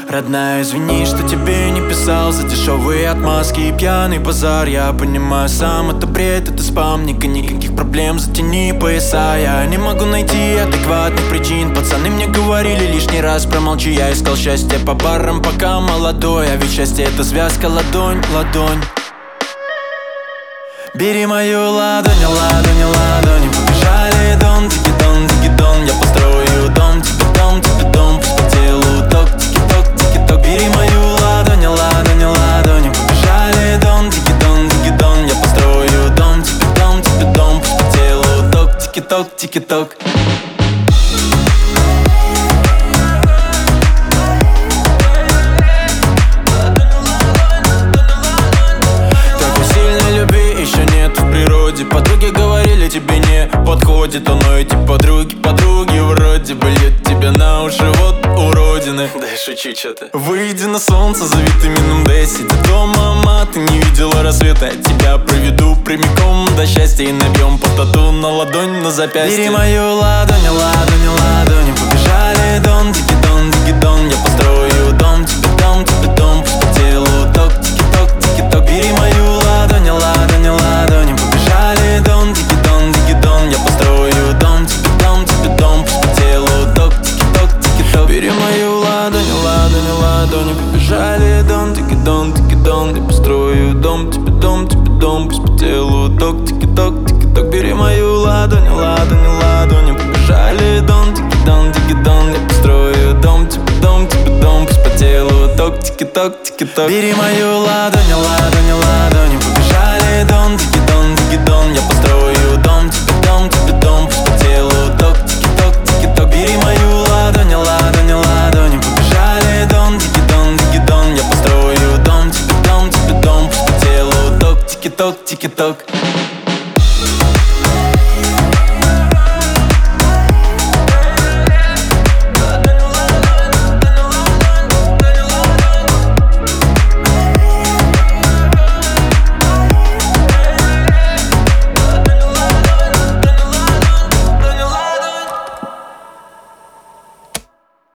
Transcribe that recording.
Родная, извини, что тебе не писал за дешевые отмазки и пьяный базар. Я понимаю сам, это бред, это спам. Никаких проблем, затяни пояса. Я не могу найти адекватных причин. Пацаны мне говорили лишний раз промолчи. Я искал счастье по барам, пока молодой. А ведь счастье это связка ладонь, ладонь. Бери мою ладонь, ладонь, ладонь. Побежали дон, тики-дон, тики-дон. Я построю дом, тебе дом, пусть по телу ток, тики-ток, тики-ток. Бери мою ладонь, ладонь, ладонь. Побежали дон, тики-дон, тики-дон. Я построю дом, тебе дом, пусть по телу ток, тики-ток, тики-ток. Подруги говорили, тебе не подходит оно, эти подруги вроде бы льют тебе на уши, вот уродины. Да я шучу, чё-то. Выйди на солнце за витамином D. Сиди дома, мама, ты не видела рассвета. Я тебя проведу прямиком до счастья и набьем по тату на ладонь, на запястье. Бери мою ладонь, ладонь, ладонь. Побежали дон, тики-дон, тики-дон. Я построю дом, тебе дом, пусть по телу ток, тики-ток, тики-ток. Бери мою ладонь, ладонь, ладонь. Побежали дон, тики-дон, тики-дон. Я построю дом, тебе дом, пусть по телу ток, тики-ток, тики-ток. Бери мою ладонь, ладонь, ладонь. Побежали дон, тики-дон, тики-дон. Я построю дом, тебе дом, пусть по телу ток, тики-ток, тики-ток. Бери мою ладонь, ладонь, ладонь. Побежали дон, тики-дон, тики-дон. Я построю дом, тебе дом, пусть по телу ток, тики-ток, тики-ток. Бери мою ладонь, ладонь, ладонь. Побежали дон, тики-дон, тики-дон. Я построю дом, тебе дом, пусть по телу ток, тики-ток, тики-ток. Бери мою ладонь, ладонь, ладонь. Побежали дон, тики-дон, тики-дон. Я построю дом, тебе дом, пусть по телу ток, тики-ток, тики-ток.